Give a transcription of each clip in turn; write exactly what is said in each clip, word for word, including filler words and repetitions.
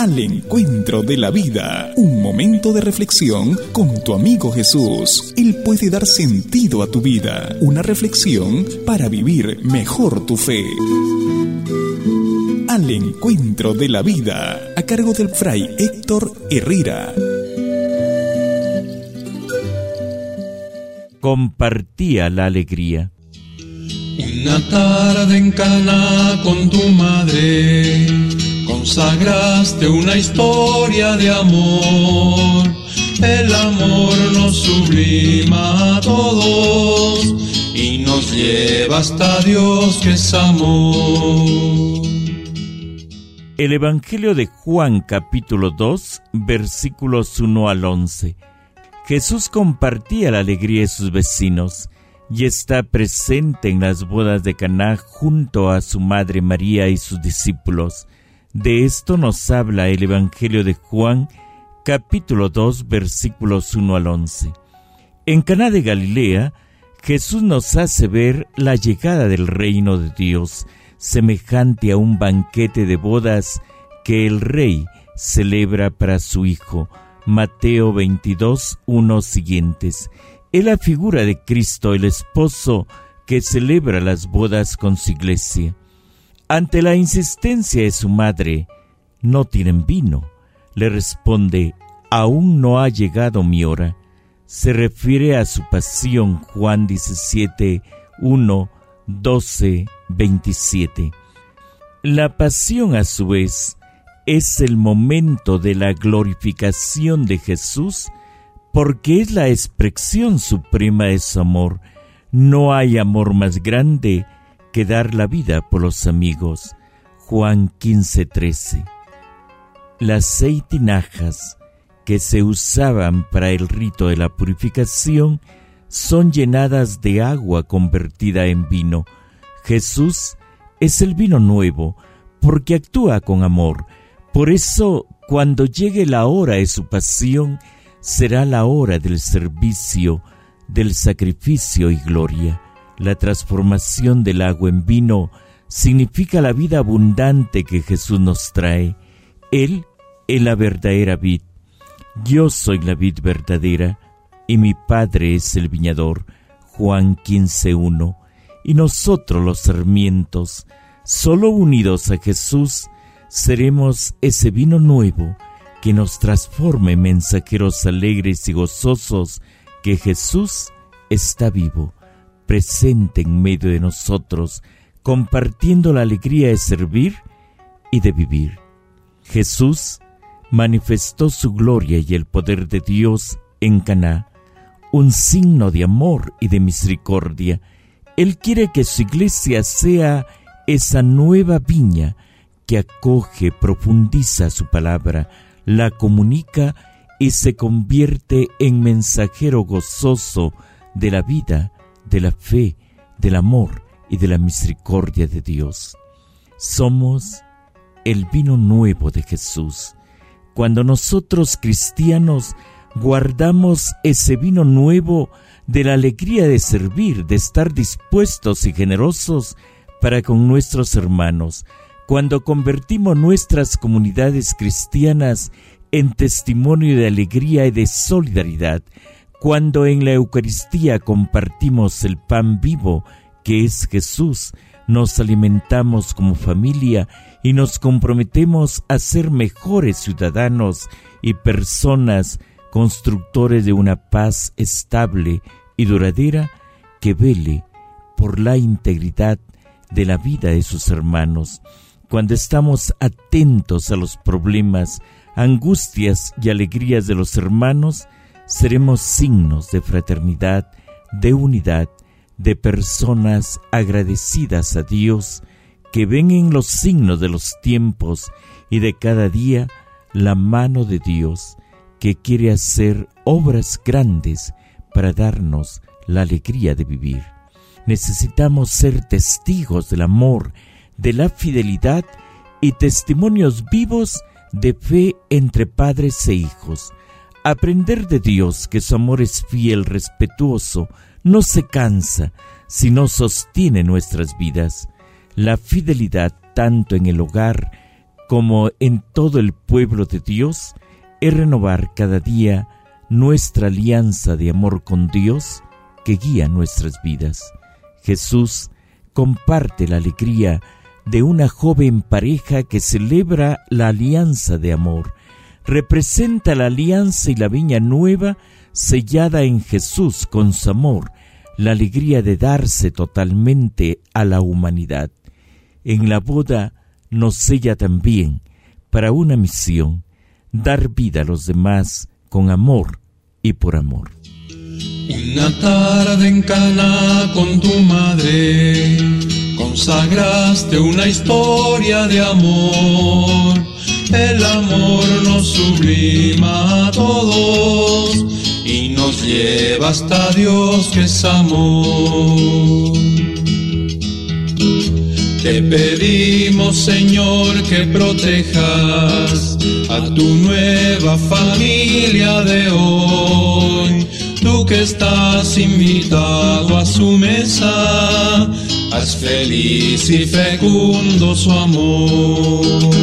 al encuentro de la vida. Un momento de reflexión con tu amigo Jesús. Él puede dar sentido a tu vida. Una reflexión para vivir mejor tu fe. Al encuentro de la vida, a cargo del fray Héctor Herrera. Compartía la alegría. Una tarde en Caná con tu madre consagraste una historia de amor. El amor nos sublima a todos y nos lleva hasta Dios que es amor. El Evangelio de Juan, capítulo dos, versículos uno al once. Jesús compartía la alegría de sus vecinos y está presente en las bodas de Caná junto a su madre María y sus discípulos. De esto nos habla el Evangelio de Juan, capítulo dos, versículos uno al once. En Caná de Galilea, Jesús nos hace ver la llegada del reino de Dios, semejante a un banquete de bodas que el rey celebra para su hijo. Mateo veintidós, uno siguientes. Es la figura de Cristo, el esposo que celebra las bodas con su iglesia. Ante la insistencia de su madre, «¿No tienen vino?», le responde, «Aún no ha llegado mi hora». Se refiere a su pasión, Juan diecisiete, uno, doce, veintisiete. La pasión, a su vez, es el momento de la glorificación de Jesús, porque es la expresión suprema de su amor. No hay amor más grande que dar la vida por los amigos. Juan quince, trece. Las seis tinajas que se usaban para el rito de la purificación son llenadas de agua convertida en vino. Jesús es el vino nuevo, porque actúa con amor. Por eso, cuando llegue la hora de su pasión, será la hora del servicio, del sacrificio y gloria. La transformación del agua en vino significa la vida abundante que Jesús nos trae. Él es la verdadera vid. Yo soy la vid verdadera, y mi Padre es el viñador. Juan quince, uno. Y nosotros los sarmientos, solo unidos a Jesús, seremos ese vino nuevo que nos transforme en mensajeros alegres y gozosos, que Jesús está vivo, presente en medio de nosotros, compartiendo la alegría de servir y de vivir. Jesús manifestó su gloria y el poder de Dios en Caná, un signo de amor y de misericordia. Él quiere que su iglesia sea esa nueva viña que acoge, profundiza su palabra, la comunica y se convierte en mensajero gozoso de la vida, de la fe, del amor y de la misericordia de Dios. Somos el vino nuevo de Jesús. Cuando nosotros cristianos guardamos ese vino nuevo de la alegría de servir, de estar dispuestos y generosos para con nuestros hermanos, cuando convertimos nuestras comunidades cristianas en testimonio de alegría y de solidaridad, cuando en la Eucaristía compartimos el pan vivo que es Jesús, nos alimentamos como familia y nos comprometemos a ser mejores ciudadanos y personas constructores de una paz estable y duradera que vele por la integridad de la vida de sus hermanos. Cuando estamos atentos a los problemas, angustias y alegrías de los hermanos, seremos signos de fraternidad, de unidad, de personas agradecidas a Dios, que ven en los signos de los tiempos y de cada día la mano de Dios, que quiere hacer obras grandes para darnos la alegría de vivir. Necesitamos ser testigos del amor, de la fidelidad y testimonios vivos de fe entre padres e hijos. Aprender de Dios que su amor es fiel, respetuoso, no se cansa, sino sostiene nuestras vidas. La fidelidad tanto en el hogar como en todo el pueblo de Dios, es renovar cada día nuestra alianza de amor con Dios que guía nuestras vidas. Jesús comparte la alegría de una joven pareja que celebra la alianza de amor. Representa la alianza y la viña nueva sellada en Jesús con su amor, la alegría de darse totalmente a la humanidad. En la boda nos sella también para una misión, dar vida a los demás con amor y por amor. Una tarde en Caná con tu madre, consagraste una historia de amor. El amor nos sublima a todos y nos lleva hasta Dios que es amor. Te pedimos, Señor, que protejas a tu nueva familia de hoy. Tú que estás invitado a su mesa, haz feliz y fecundo su amor.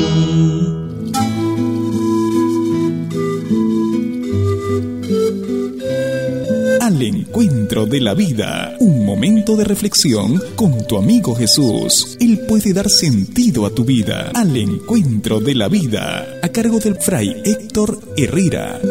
Al encuentro de la vida, un momento de reflexión con tu amigo Jesús. Él puede dar sentido a tu vida. Al encuentro de la vida, a cargo del Fray Héctor Herrera.